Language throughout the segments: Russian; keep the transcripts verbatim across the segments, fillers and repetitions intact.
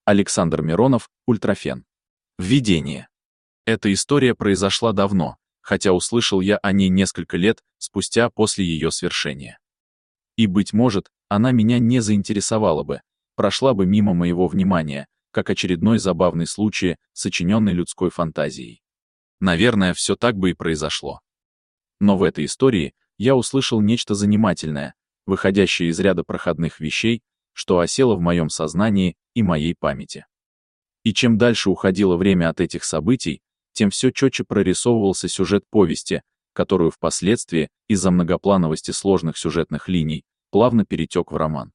Александр Миронов, Ультрафен. Введение. Эта история произошла давно, хотя услышал я о ней несколько лет спустя после ее свершения. И, быть может, она меня не заинтересовала бы, прошла бы мимо моего внимания, как очередной забавный случай, сочиненный людской фантазией. Наверное, все так бы и произошло. Но в этой истории я услышал нечто занимательное, выходящее из ряда проходных вещей, что осело в моем сознании и моей памяти. И чем дальше уходило время от этих событий, тем все четче прорисовывался сюжет повести, которую впоследствии, из-за многоплановости сложных сюжетных линий, плавно перетек в роман.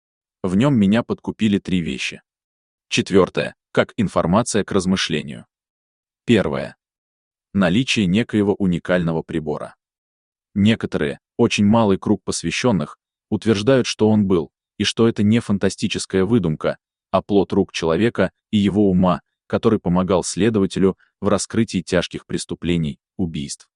В нем меня подкупили три вещи. Четвертое, как информация к размышлению. Первое. Наличие некоего уникального прибора. Некоторые, очень малый круг посвященных, утверждают, что он был, и что это не фантастическая выдумка, а плод рук человека и его ума, который помогал следователю в раскрытии тяжких преступлений, убийств.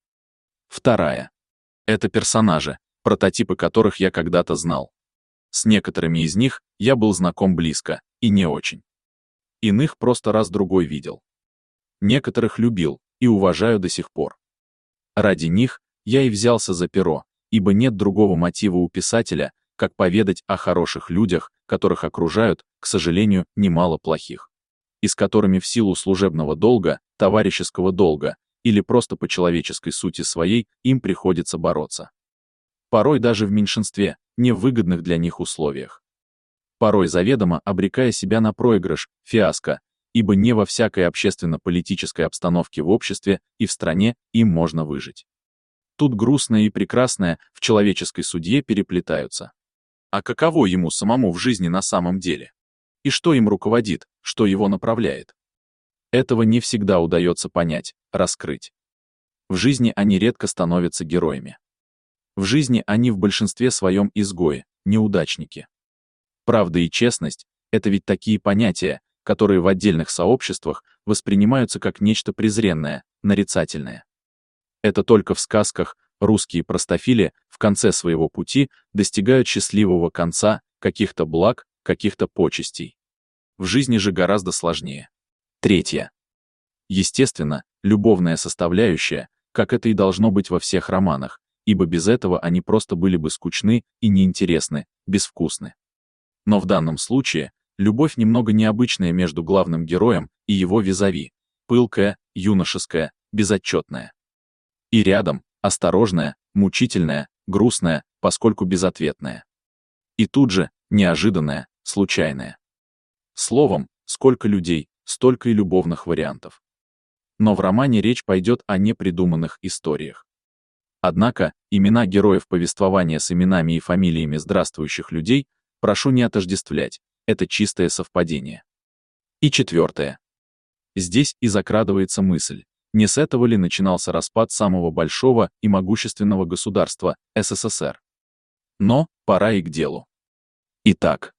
Вторая. Это персонажи, прототипы которых я когда-то знал. С некоторыми из них я был знаком близко, и не очень. Иных просто раз-другой видел. Некоторых любил и уважаю до сих пор. Ради них я и взялся за перо, ибо нет другого мотива у писателя, как поведать о хороших людях, которых окружают, к сожалению, немало плохих, и с которыми в силу служебного долга, товарищеского долга, или просто по человеческой сути своей им приходится бороться. Порой даже в меньшинстве, невыгодных для них условиях. Порой заведомо обрекая себя на проигрыш, фиаско, ибо не во всякой общественно-политической обстановке в обществе и в стране им можно выжить. Тут грустное и прекрасное в человеческой судье переплетаются. А каково ему самому в жизни на самом деле? И что им руководит, что его направляет? Этого не всегда удается понять, раскрыть. В жизни они редко становятся героями. В жизни они в большинстве своем изгои, неудачники. Правда и честность — это ведь такие понятия, которые в отдельных сообществах воспринимаются как нечто презренное, нарицательное. Это только в сказках русские простофили в конце своего пути достигают счастливого конца, каких-то благ, каких-то почестей. В жизни же гораздо сложнее. Третье. Естественно, любовная составляющая, как это и должно быть во всех романах, ибо без этого они просто были бы скучны и неинтересны, безвкусны. Но в данном случае любовь немного необычная между главным героем и его визави, пылкая, юношеская, безотчетная. И рядом осторожная, мучительная, грустная, поскольку безответная. И тут же неожиданная, случайная. Словом, сколько людей, столько и любовных вариантов. Но в романе речь пойдет о непридуманных историях. Однако, имена героев повествования с именами и фамилиями здравствующих людей прошу не отождествлять, это чистое совпадение. И четвертое. Здесь и закрадывается мысль, не с этого ли начинался распад самого большого и могущественного государства — СССР. Но пора и к делу. Итак,